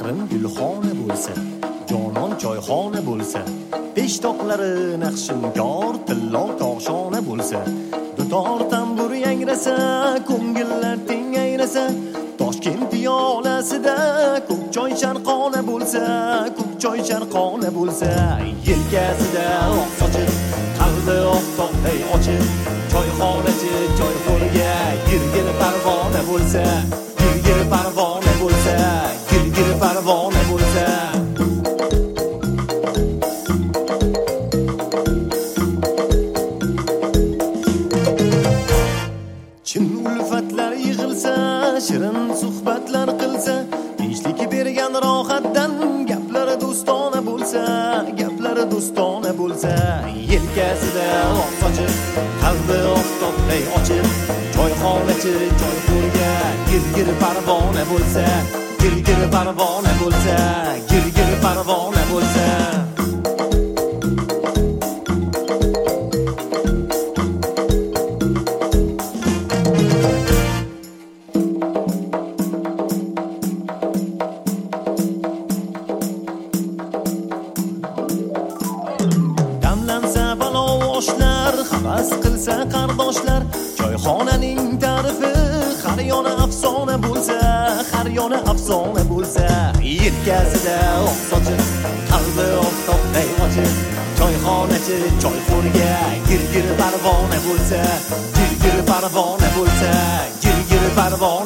shahrim gulxona bo'lsa, jonon choyxona bo'lsa, peshtoqlari naqshinkor tillo toshona bo'lsa, dutor tambur yangrasa, ko'ngillar teng ayrasa, Toshkent piyolasida ko'k choy sharqona bo'lsa, ko'k choy sharqona bo'lsa, yelkasida oq sochiq, qalbi oftobday ochiq, choyxonachi choyxo'rga girgir parvona bo'lsa, girgir parvona bo'lsa, girgir parvona bo'lsa. Chin ulfatlar yig'ilsa, shirin suhbatlar qilsa, tinchlik bergan rohatdan gaplari do'stona bo'lsa, gaplari do'stona bo'lsa, yelkasida oq sochiq, qalbi oftobday ochiq, choyxonachi choyxo'rga girgir parvona bo'lsa, girgir parvona bo'lsa, girgir parvona bo'lsa. Havas qilsa qardoshlar, choyxonaning ta'rifi har yona afsona bo'lsa, har yona afsona bo'lsa, yelkasida oq sochiq, qalbi oftobday ochiq, choyxonachi choyxo'rga girgir parvona bo'lsa, girgir parvona bo'lsa, girgir parvona